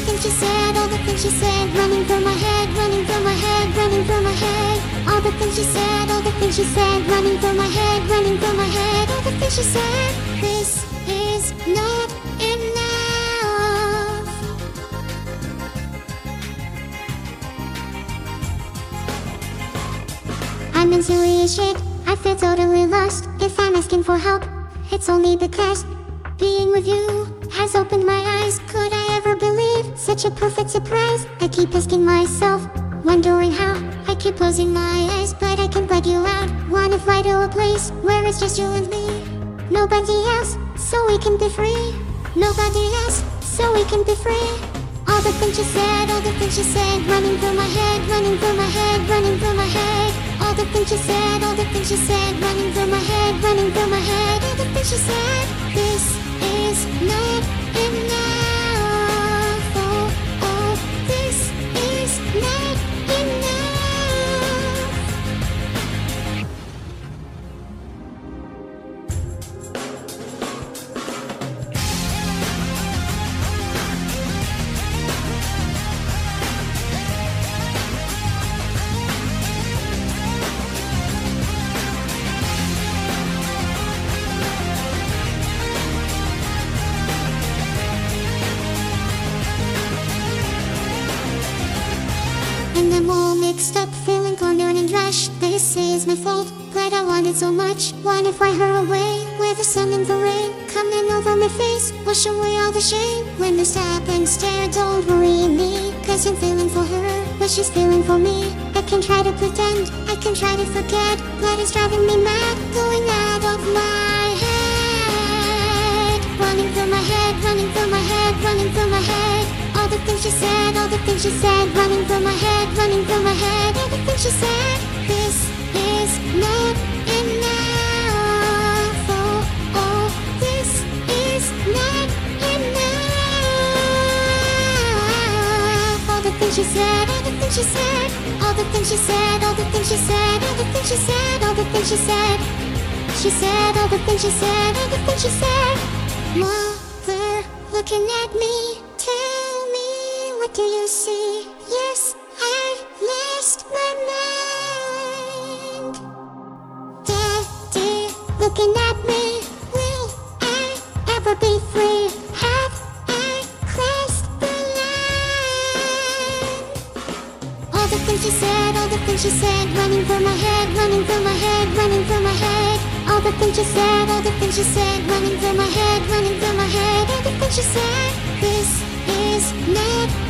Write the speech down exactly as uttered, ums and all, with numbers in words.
things she said, all the things she said, running through my head, running through my head, running through my head. All the things she said, all the things she said, running through my head, running through my head. All the things she said. This is not enough. I'm mentally shit. I feel totally lost. If I'm asking for help, it's only because being with you has opened my eyes. Could I ever believe such a perfect surprise? I keep asking myself, wondering how. I keep closing my eyes, but I can't let you out. Wanna fly to a place where it's just you and me. Nobody else, so we can be free. Nobody else, so we can be free. All the things you said, all the things you said, running through my head, running through my head, running through my head. All the things you said, all the things you said, running through my head, running through my head. All the things you said. This is not enough. Oh, oh, this is not enough. And I'm all mixed up, feeling cornered and rushed. They say it's my fault, but I wanted so much. Wanna fly her away, with the sun and the rain coming over my face, wash away all the shame. When they stop and stare, don't worry me, cause I'm feeling for her, but she's feeling for me. I can try to pretend, I can try to forget, but it's driving me mad, going out of my head. Running through my head, running through my head, running through my head. All the things she said, all the things she said, running through my head, running through my head. All the things she said. This is not enough. Oh, oh, this is not enough. All the things she said, all the things she said, all the things she said, all the things she said, all the things she said, all the things she said. She said all the things she said, all the things she said. Mother, looking at me. Tell me, what do you see? Yes, I've lost my mind. Daddy, looking at me. Will I ever be free? Have I crossed the line? All the things she said, all the things she said, running through my head, running through my head, running through my head. All the things she said, all the things she said, running through my head, running through my head. All the things she said. This is not